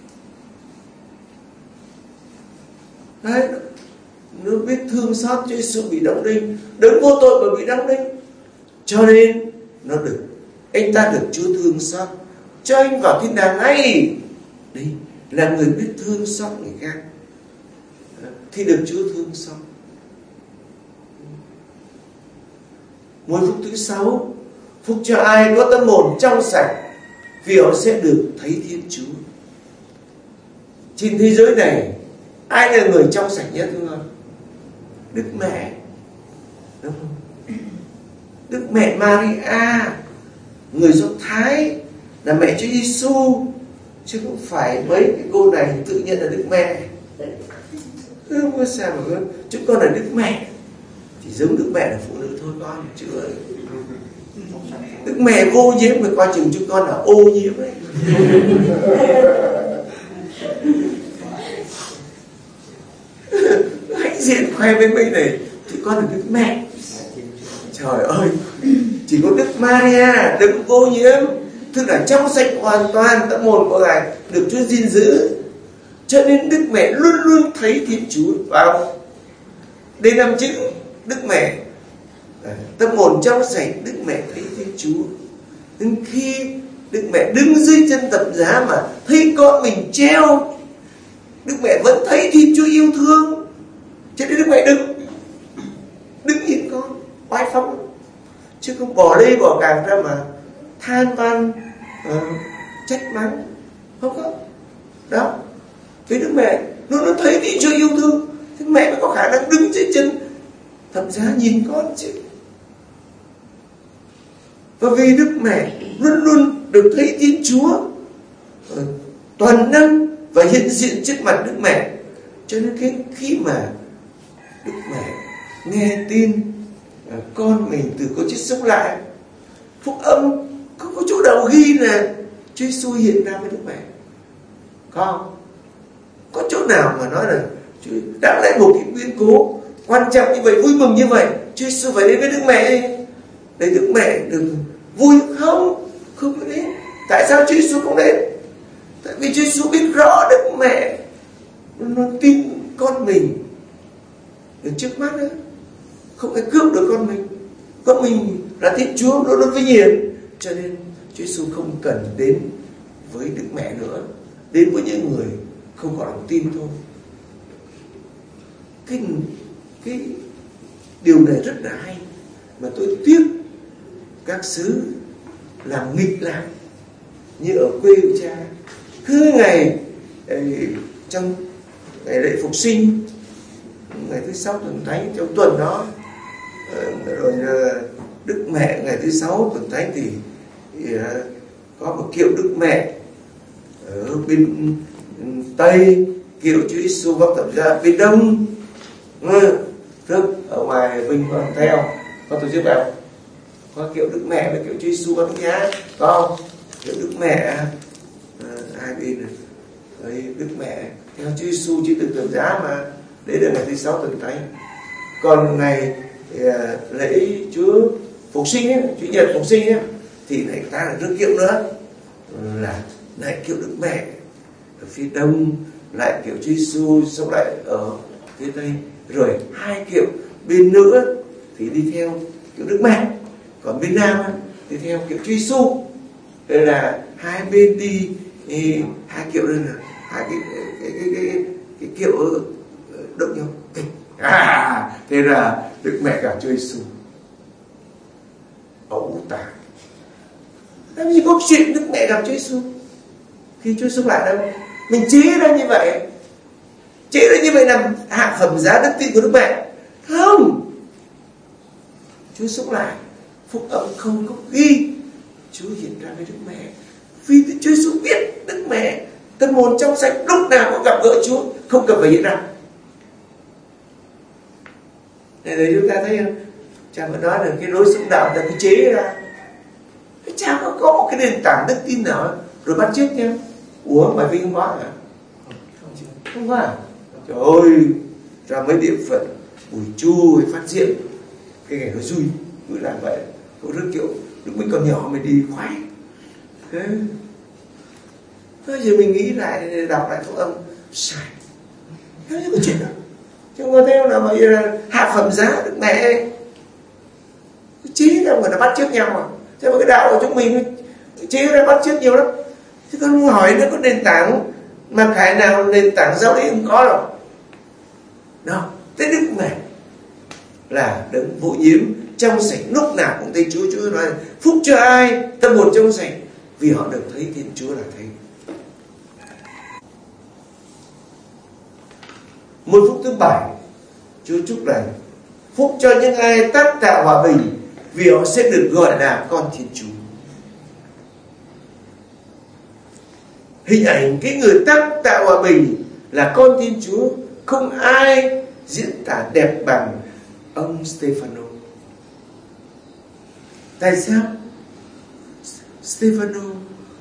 Đấy, nó biết thương xót Chúa Giêsu bị đóng đinh, đấng vô tội mà bị đóng đinh, cho nên nó được anh ta được Chúa thương xót, cho anh vào thiên đàng ngay. Đấy là người biết thương xót người khác thì được Chúa thương xót. Ngôi phúc thứ 6, phúc cho ai có tâm hồn trong sạch, vì họ sẽ được thấy Thiên Chúa. Trên thế giới này, ai là người trong sạch nhất thưa không? Đức Mẹ, đúng không? Đức Mẹ Maria, người Do Thái, là mẹ Chúa Giêsu, chứ không phải mấy cái cô này tự nhiên là Đức Mẹ. Không có sao mà chúng con là Đức Mẹ, chỉ giống Đức Mẹ là phụ nữ thôi con, chứ Đức Mẹ vô nhiễm mà coi chừng chúng con là ô nhiễm ấy. Hãnh diện khoe với mình này, chúng con là Đức Mẹ. Trời ơi, chỉ có Đức Maria đấng vô nhiễm, tức là trong sạch hoàn toàn, tâm hồn của Ngài được Chúa gìn giữ, cho nên Đức Mẹ luôn luôn thấy Thiên Chúa. Vào đây làm chứng Đức Mẹ tâm hồn trong sạch, Đức Mẹ thấy Thiên Chúa. Nhưng khi Đức Mẹ đứng dưới chân thập giá mà thấy con mình treo, Đức Mẹ vẫn thấy Thiên Chúa yêu thương, cho nên Đức Mẹ đứng nhìn con oai phong, chứ không bỏ đây bỏ càng ra mà than van trách mắng, không có. Đó, vì Đức Mẹ luôn thấy Thiên Chúa yêu thương, thì mẹ mới có khả năng đứng dưới chân thập giá nhìn con chứ. Và vì Đức Mẹ luôn luôn được thấy Thiên Chúa toàn năng và hiện diện trước mặt Đức Mẹ, cho nên khi mà Đức Mẹ nghe tin con mình từ cõi chết sống lại, phúc âm không có chỗ nào ghi là Chúa Giêsu hiện ra với Đức Mẹ. Có chỗ nào mà nói là đã lại một cái biến cố quan trọng như vậy, vui mừng như vậy, Chúa Giêsu phải đến với Đức Mẹ để Đức Mẹ đừng vui? Không có đến. Tại sao Chúa Giêsu không đến? Tại vì Chúa Giêsu biết rõ Đức Mẹ nó tin con mình ở trước mắt đó, không ai cướp được con mình. Con mình là Thiên Chúa luôn luôn vinh hiển, cho nên Chúa Giêsu không cần đến với Đức Mẹ nữa, đến với những người không có lòng tin thôi. Cái điều này rất là hay, mà tôi tiếc các xứ làm nghịch làm như ở quê của cha. Cứ ngày trong ngày lễ phục sinh, ngày thứ 6 tuần thánh trong tuần đó, rồi Đức Mẹ ngày thứ 6 tuần thánh thì có một kiệu Đức Mẹ ở bên Tây, kiệu Chúa Giêsu vác thập giá bên Đông. Trước ở ngoài Vinh còn theo có tổ chức nào có kiệu Đức Mẹ với kiệu Chúa Giêsu vác thập giá, có kiệu Đức Mẹ hai bên này, rồi Đức Mẹ theo Chúa Giêsu chỉ từ thập giá mà. Đấy là ngày thứ 6 tuần thánh. Còn ngày lễ Chúa phục sinh ấy, Chủ nhật phục sinh ấy, thì lại ta là rước kiệu nữa, là lại kiệu Đức Mẹ ở phía Đông, lại kiệu Chúa Giêsu sống lại ở phía Tây, rồi hai kiệu bên nữa thì đi theo kiệu Đức Mẹ, còn bên Nam thì theo kiệu Chúa Giêsu. Đây là hai bên đi hai kiệu, đây là hai cái kiệu động nhau. Thế là Đức Mẹ gặp Chúa Giêsu. Ấu tả. Làm gì có chuyện Đức Mẹ gặp Chúa Giêsu khi Chúa sống lại đâu. Mình chế ra như vậy, làm hạ phẩm giá đức tin của Đức Mẹ. Không, Chúa sống lại, phúc âm không có ghi Chúa hiện ra với Đức Mẹ, vì Chúa Giêsu biết Đức Mẹ tâm hồn trong sạch, lúc nào cũng gặp gỡ Chúa, không cần phải hiện ra. Để chúng ta thấy không? Cha vẫn nói là cái lối sống đạo ta cứ chế ra, cha có một cái nền tảng đức tin nào rồi bắt chước nhau. Ủa mà Vinh không có hả? Không có à? Trời ơi, ra mấy địa phận Bùi Chu phát diện cái ngày nó vui, cứ làm vậy. Có rất kiểu lúc mình còn nhỏ mình đi khoái. Thế giờ mình nghĩ lại, đọc lại phúc âm sai, thế có chuyện đâu. Chứ không có theo nào mà hạ phẩm giá Đức Mẹ chế ra người ta bắt chước nhau mà. Thế mà cái đạo của chúng mình chế ra bắt chước nhiều lắm. Chứ con hỏi nó có nền tảng mà cái nào nền tảng giáo lý không có đâu. Đâu, thế Đức Mẹ là đấng vô nhiễm, trong sạch, lúc nào cũng thấy Chúa. Chúa nói phúc cho ai tâm hồn trong sạch, vì họ được thấy Thiên Chúa là thấy. Một phúc thứ 7, Chúa chúc là phúc cho những ai tác tạo hòa bình, vì họ sẽ được gọi là con Thiên Chúa. Hình ảnh cái người tác tạo hòa bình là con Thiên Chúa không ai diễn tả đẹp bằng ông Stefano. Tại sao Stefano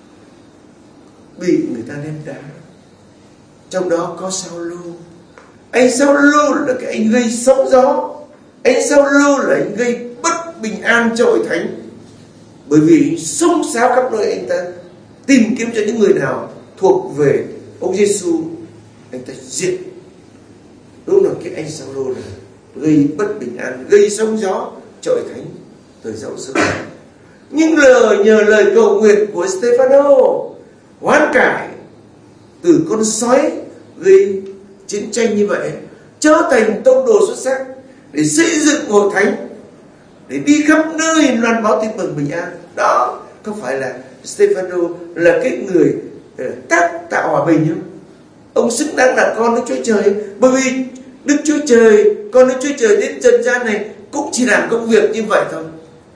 bị người ta ném đá? Trong đó có Saulo. Anh Saulo là cái anh gây sóng gió. Anh Saulo là anh gây bất bình an cho hội thánh, bởi vì xông xáo khắp nơi. Anh ta tìm kiếm cho những người nào thuộc về ông Giêsu, anh ta giết. Đúng là cái anh Saulo là gây bất bình an, gây sóng gió cho hội thánh thời dạo xưa. Nhưng nhờ lời cầu nguyện của Stefano hoán cải từ con sói gây chiến tranh như vậy, trở thành tông đồ xuất sắc để xây dựng hội thánh, để đi khắp nơi loan báo tin mừng bình an. Đó không phải là Stefano là cái người tác tạo hòa bình không? Ông xứng đáng là con Đức Chúa Trời, bởi vì Đức Chúa Trời, con Đức Chúa Trời đến trần gian này cũng chỉ làm công việc như vậy thôi,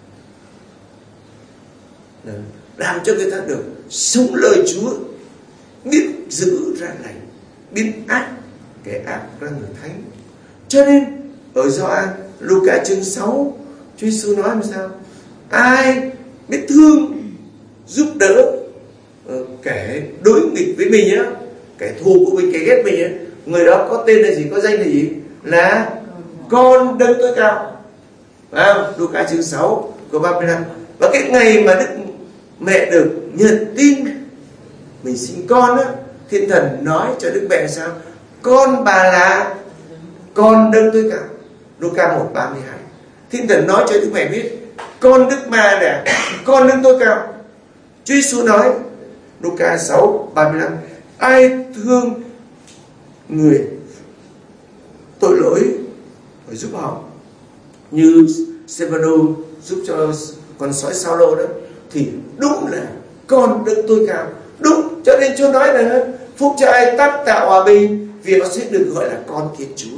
làm cho người ta được sống lời Chúa, biết giữ ra lành, biết ác kẻ ác ra người thánh. Cho nên ở Gioan Luca chương 6, Chúa Giêsu nói làm sao? Ai biết thương giúp đỡ kẻ đối nghịch với mình á, kẻ thù của mình, kẻ ghét mình á, người đó có tên là gì, có danh là gì? Là con Đấng tối cao. Luca chương 6 câu 35. Và cái ngày mà Đức Mẹ được nhận tin mình sinh con á, Thiên Thần nói cho Đức Mẹ sao? Con bà là con Đấng tối cao. Luca 1:32. Thiên Thần nói cho Đức Mẹ biết con Đức Ma là con Đấng tối cao. Chúa Giêsu nói Luca 6:35, ai thương người tội lỗi phải giúp họ, như Stefano giúp cho con sói Saulo đó, thì đúng là con Đấng tối cao. Đúng, cho nên Chúa nói là phúc cho ai tác tạo hòa bình, vì họ sẽ được gọi là con Thiên Chúa.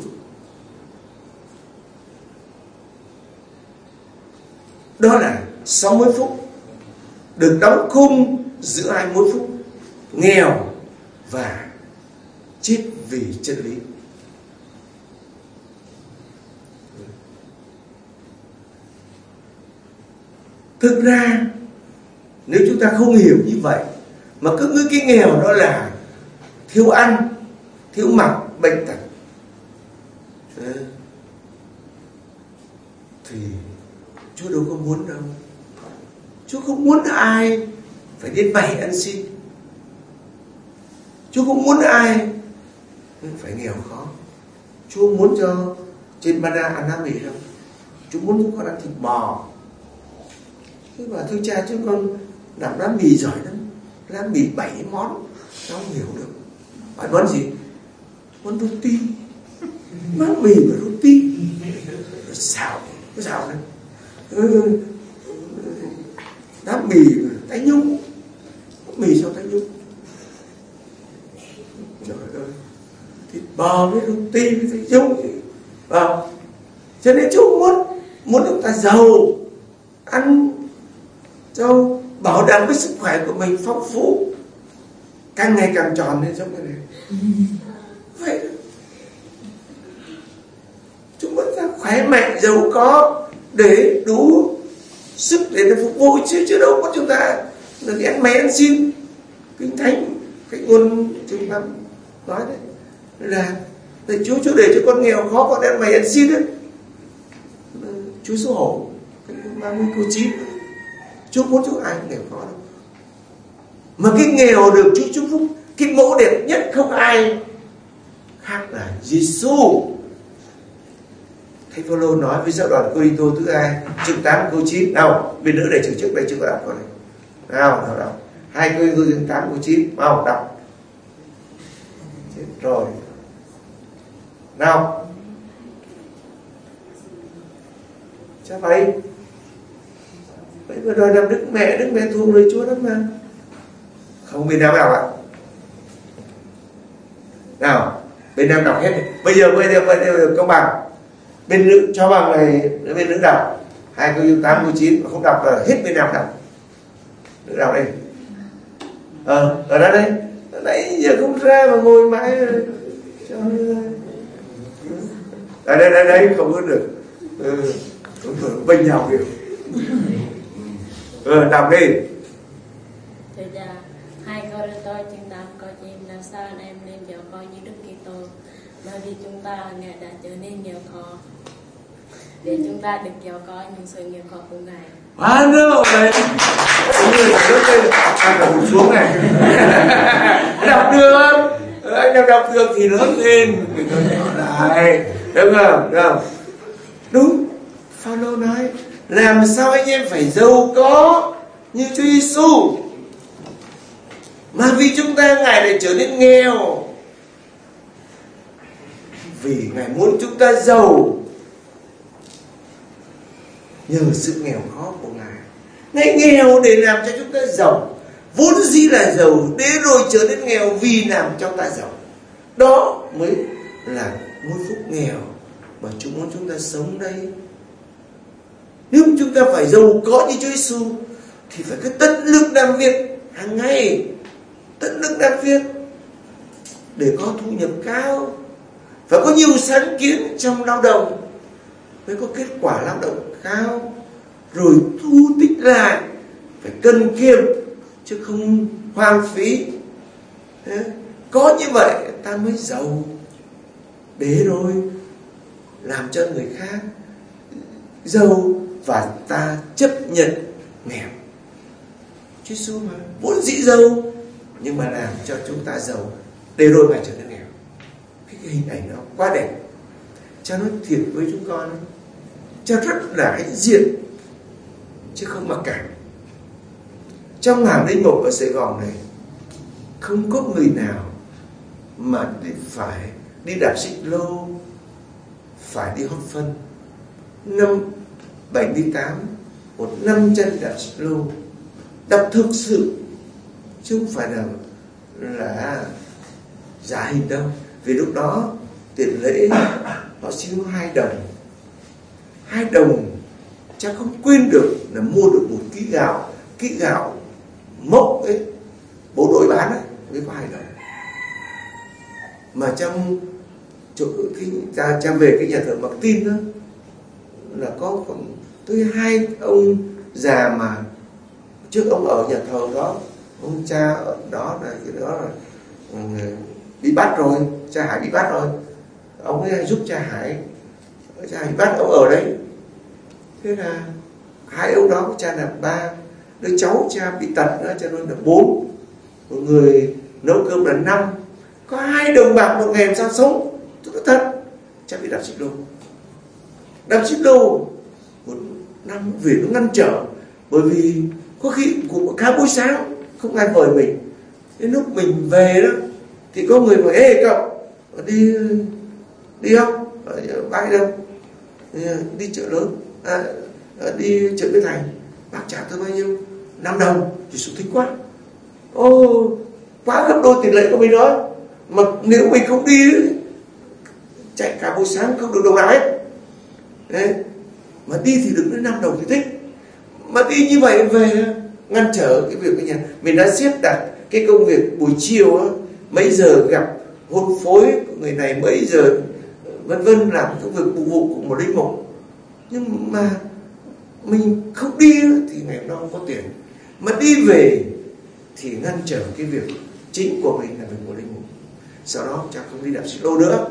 Đó là 60 phúc được đóng khung giữa hai mối phúc: nghèo và chết vì chân lý. Thực ra nếu chúng ta không hiểu như vậy mà cứ nghĩ cái nghèo đó là thiếu ăn, thiếu mặc, bệnh tật, thì Chúa đâu có muốn đâu. Chúa không muốn ai phải đến bày ăn xin. Chúa không muốn ai phải nghèo khó. Chúa muốn cho trên Ba Na ăn lá mì không? Chúa muốn chúng con ăn thịt bò. Thế mà thưa cha, chúng con làm lá mì giỏi lắm, lá mì 7 món, nó không hiểu được. Phải món gì? Món roti. Má mì và roti. Xào đấy. Lá mì Thái Nhung. Mì sao Thái Nhung? Trời ơi, thịt bò với roti với Thái Nhung. Cho nên Chúa muốn chúng ta giàu, ăn cho bảo đảm cái sức khỏe của mình phong phú, càng ngày càng tròn lên trong cái này. Vậy chúng ta khỏe mạnh, giàu có để đủ sức để nó phục vụ, chứ đâu có chúng ta là đi ăn mày ăn xin. Kinh Thánh, cái ngôn chúng ta nói đấy là Chúa để cho con nghèo khó, con ăn mày ăn xin đấy. Chúa xấu hổ, cái 30 câu 9. Chúa muốn cho ai nghèo khó đâu. Mà cái nghèo được Chúa chúc phúc, cái mẫu đẹp nhất không ai khác là Giêsu. Thầy Phaolô nói với giáo đoàn Cô-rinh-tô thứ 2 chương 8 câu 9. Nào, bên nữa để chữ trước đây chưa có đọc rồi này. Nào đọc. 2 Cô-rinh-tô chương 8 câu 9. Nào đọc. Chết rồi. Nào. Sao vậy? Vậy mà đòi làm Đức Mẹ thương lời Chúa lắm mà. Không bên nào ạ? Nào, bên nam đọc hết. Bây giờ công bằng. Bên nữ cho bằng này, bên nữ đọc 2 câu 8 câu 9 mà không đọc là hết bên nam đọc. Nữ đọc đây. Ở đó đây. Nãy giờ không ra mà ngồi mãi. Đây không có được. Bên nhau kìa. Đọc đi. Thưa cha, 2 Cô-rinh-tô chương 8 câu 9, làm sao anh em nên giàu có như Đức Kitô, bởi vì chúng ta Ngài đã trở nên nghèo khó để chúng ta được giàu có những sự nghèo khó của Ngài. Đâu đấy. Người nước lên, anh phải hụt xuống này. Đọc được, anh em đọc được thì lớn lên. Đấy, đúng không? Đúng. Phaolô nói, làm sao anh em phải giàu có như Chúa Giêsu, mà vì chúng ta Ngài lại trở nên nghèo, vì Ngài muốn chúng ta giàu nhờ sự nghèo khó của Ngài. Ngài nghèo để làm cho chúng ta giàu, vốn dĩ là giàu để rồi trở nên nghèo vì làm cho ta giàu. Đó mới là ngôi phúc nghèo mà Chúa muốn chúng ta sống đây. Nếu chúng ta phải giàu có như Chúa Giêsu thì phải có tận lực làm việc hàng ngày, tận lực làm việc để có thu nhập cao, phải có nhiều sáng kiến trong lao động mới có kết quả lao động cao, rồi thu tích lại, phải cân kiệm chứ không hoang phí. Có như vậy ta mới giàu, để rồi làm cho người khác giàu và ta chấp nhận nghèo. Chúa Giêsu mà vốn dĩ giàu nhưng mà làm cho chúng ta giàu để rồi mà trở nên nghèo. Cái hình ảnh nó quá đẹp. Cha nói thiệt với chúng con, cha rất là hãnh diện chứ không mặc cảm. Trong hàng linh mục ở Sài Gòn này không có người nào mà phải đi đạp xích lô, phải đi hót phân. Năm 78 một năm chân đạp xích lô, đạp thực sự chứ không phải là giả hình đâu. Vì lúc đó tiền lễ họ xin có 2 đồng. 2 đồng chắc không quên được là mua được 1 ký gạo mốc ấy, bộ đội bán ấy, mới có 2 đồng. Mà trong chỗ cha về cái nhà thờ Mặc Tin đó là có tới 2 ông già mà trước ông ở nhà thờ đó, ông cha ở đó là cái đó là bị bắt rồi, cha Hải bị bắt rồi, ông ấy giúp cha Hải bị bắt, ông ở đấy. Thế là 2 ông đó, cha là 3 đứa cháu, cha bị tật nữa cho nên là 4, một người nấu cơm là 5, có 2 đồng bạc một ngày làm sao sống. Tôi nói thật, cha bị đạp xích lô một năm về nó ngăn trở, bởi vì có khi cũng khá buổi sáng không ai mời mình. Đến lúc mình về đó thì có người hỏi: ê cậu đi không? Bác đi đâu? Đi chợ lớn, đi chợ Bến Thành. Bác trả tôi bao nhiêu? 5 đồng. Thì sự thích quá, quá gấp đôi tiền lệ của mình đó. Mà nếu mình không đi chạy cả buổi sáng không được đồng nào hết. Đấy. Mà đi thì được đến 5 đồng thì thích. Mà đi như vậy về ngăn trở cái việc của nhà. Mình đã xếp đặt cái công việc buổi chiều á, mấy giờ gặp hôn phối của người này, mấy giờ vân vân, làm công việc phục vụ của một linh mục. Nhưng mà mình không đi thì ngày hôm đó không có tiền, mà đi về thì ngăn trở cái việc chính của mình là việc của linh mục. Sau đó cha không đi đạp xích lô nữa.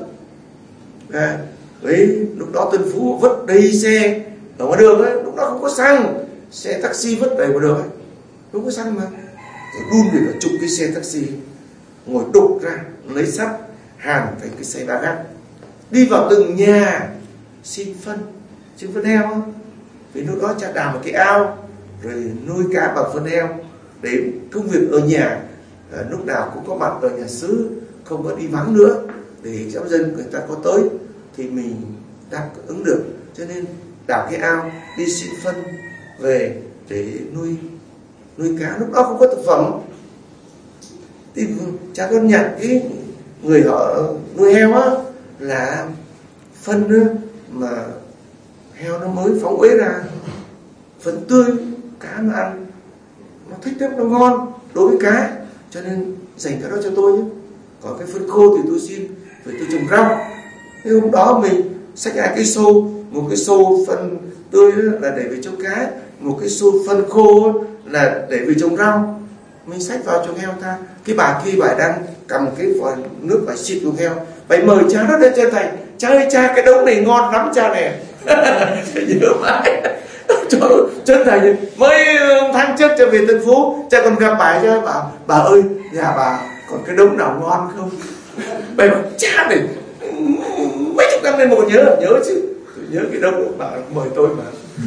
Đấy, lúc đó Tân Phú vứt đầy xe ở ngoài đường ấy, lúc đó không có xăng, xe taxi vứt đầy ngoài đường ấy, không có xăng mà đun để là chục cái xe taxi, ngồi đục ra lấy sắt hàn thành cái xe ba gác, đi vào từng nhà xin phân heo á. Vì lúc đó cha đào một cái ao rồi nuôi cá bằng phân heo, để công việc ở nhà lúc nào cũng có mặt ở nhà xứ, không có đi vắng nữa, để giáo dân người ta có tới thì mình đáp ứng được. Cho nên đào cái ao, đi xin phân về để nuôi cá. Lúc đó không có thực phẩm thì cha con nhận cái người họ nuôi heo á là phân á, mà heo nó mới phóng uế ra, phân tươi, cá nó ăn nó thích lắm, nó ngon đối với cá, cho nên dành cái đó cho tôi nhé. Còn cái phân khô thì tôi xin về tôi trồng rau. Thế hôm đó mình xách 2 cái xô, một cái xô phân tươi là để về cho cá, một cái xô phân khô là để về trồng rau. Mình xách vào cho heo ta. Cái bà kia bà đang cầm cái vòi nước bà xịt vào heo, bà mời cha nó lên trên thành: cha ơi cha, cái đống này ngon lắm cha này. Nhớ mãi. Chân thành mấy tháng trước cha về Tân Phú, cha còn gặp bà, cha bà ơi nhà bà còn cái đống nào ngon không? Bà bảo cha này mấy chục năm nay mà còn nhớ chứ. Tôi nhớ cái đống bà mời tôi mà.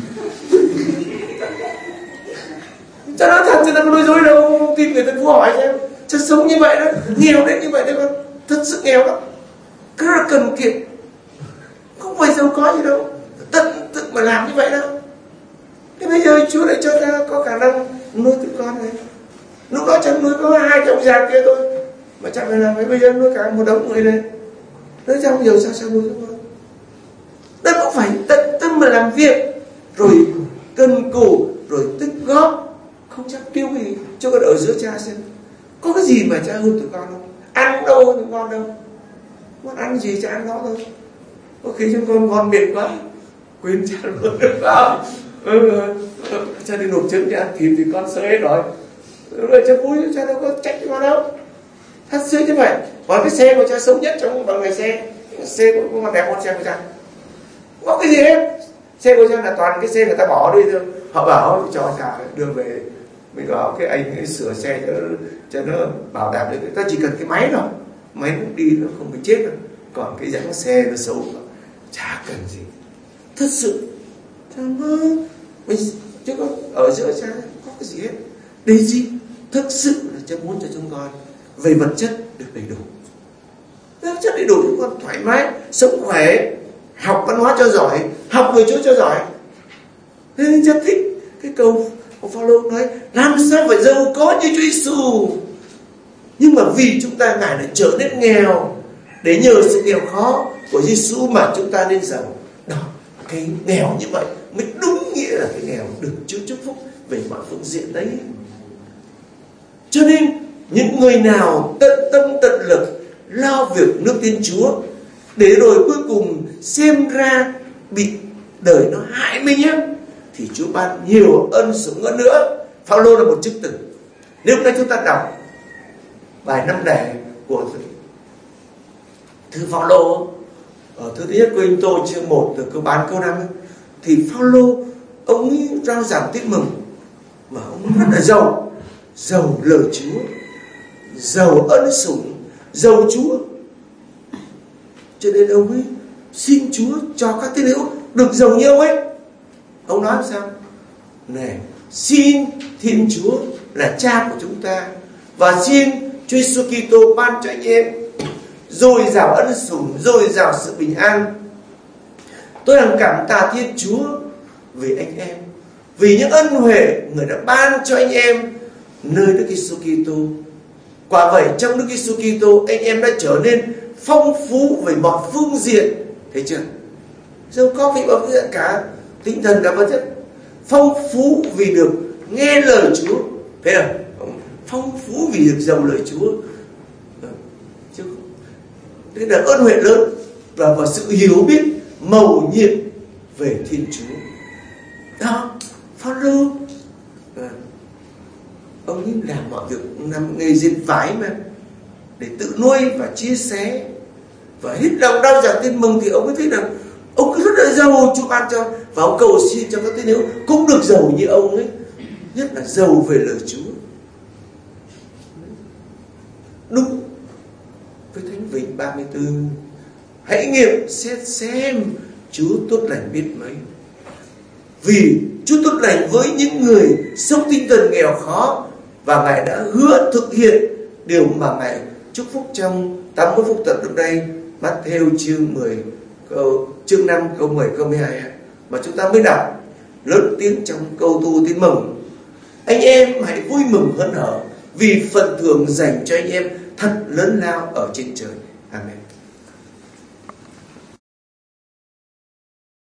Cha nói thật, cha đâu có nói dối đâu. Tìm người Tân Phú hỏi xem, cha sống như vậy đó, nghèo đến như vậy đấy con, thật sự nghèo lắm, rất là cần kiệm, không phải giàu có gì đâu, tận tự mà làm như vậy đâu. Thế bây giờ Chúa lại cho ta có khả năng nuôi tụi con này. Lúc đó cha nuôi có 2 cái ông già kia thôi, mà cha phải làm vậy. Bây giờ nuôi cả một đống người này, nói cha không hiểu sao nuôi tụi con. Ta cũng phải tận tâm mà làm việc, rồi cần cù, rồi tích góp, không chắc tiêu gì cho con ở giữa cha xem. Có cái gì mà cha hơn tụi con không? Ăn đâu tụi con đâu, muốn ăn gì cha ăn đó thôi. Có khi chúng con ngon miệng quá, quên cha luôn được không? Cha đi nộp trứng cho ăn thịt thì con sợ hết rồi. Rồi cha vui, cha đâu có trách con đâu. Thật sự như vậy. Còn cái xe của cha xấu nhất trong bằng ngày xe của con đẹp hơn xe của cha. Không có cái gì hết. Xe của cha là toàn cái xe người ta bỏ đi thôi. Họ bảo cho cha đưa về, mình bảo cái anh ấy sửa xe cho nó bảo đảm được. Ta chỉ cần cái máy thôi, máy nó đi nó không bị chết đâu. Còn cái dãy xe nó xấu chả cần gì. Thật sự mình chứ có ở giữa cha có cái gì hết. Để gì? Thực sự là cha muốn cho chúng con về vật chất được đầy đủ. Vật chất đầy đủ chúng con thoải mái, sống khỏe, học văn hóa cho giỏi, học về Chúa cho giỏi. Thế nên cha thích cái câu của Phaolô nói: làm sao phải giàu có như Chúa Giêsu, nhưng mà vì chúng ta Ngài lại trở nên nghèo, để nhờ sự nghèo khó của Giêsu mà chúng ta nên giàu. Đó, cái nghèo như vậy mới đúng nghĩa là cái nghèo được Chúa chúc phúc về mọi phương diện đấy. Cho nên những người nào tận tâm tận lực lo việc nước Thiên Chúa, để rồi cuối cùng xem ra bị đời nó hại mình nhé, thì Chúa ban nhiều ân sủng hơn nữa. Phaolô là một chứng tử. Nếu nay chúng ta đọc bài 5 đề của thư Phaolô ở thư thứ nhất Cô-rinh-tô chương 1 từ câu 3 câu 5 ấy, thì Phaolô ông ấy rao giảng tin mừng mà ông rất là giàu lời Chúa, giàu ân sủng, giàu Chúa. Cho nên ông ấy xin Chúa cho các tín hữu được giàu như ông ấy. Ông nói sao? Này, xin Thiên Chúa là Cha của chúng ta, và xin Chúa Giêsu Kitô ban cho anh em dồi dào ân sủng, dồi dào sự bình an. Tôi đang cảm tạ Thiên Chúa vì anh em, vì những ân huệ Người đã ban cho anh em nơi Đức Giêsu Kitô. Quả vậy trong Đức Giêsu Kitô, anh em đã trở nên phong phú về mọi phương diện. Thấy chưa? Giàu có vì mọi phương diện cả tinh thần cả vật chất. Phong phú vì được nghe lời Chúa. Thấy không? Phong phú vì được giàu lời Chúa. Đây là ơn huệ lớn và sự hiểu biết mầu nhiệm về Thiên Chúa. Đó, Phaolô ông ấy làm mọi việc, làm nghề dệt vải mà, để tự nuôi và chia sẻ và hết lòng rao giảng tin mừng, thì ông ấy thấy rằng ông ấy rất là giàu Chúa ban cho, và ông cầu xin cho các tín hữu cũng được giàu như ông ấy, nhất là giàu về lời Chúa. Đúng với Thánh Vịnh 34: hãy nghiệm xét xem Chúa tốt lành biết mấy. Vì Chúa tốt lành với những người sống tinh thần nghèo khó, và Ngài đã hứa thực hiện điều mà Ngài chúc phúc trong 80 phúc tập lúc đây, Matthew chương 5 câu 10 câu 12 mà chúng ta mới đọc lớn tiếng trong câu tu tin mừng. Anh em hãy vui mừng hớn hở vì phần thưởng dành cho anh em thật lớn lao ở trên trời. Amen.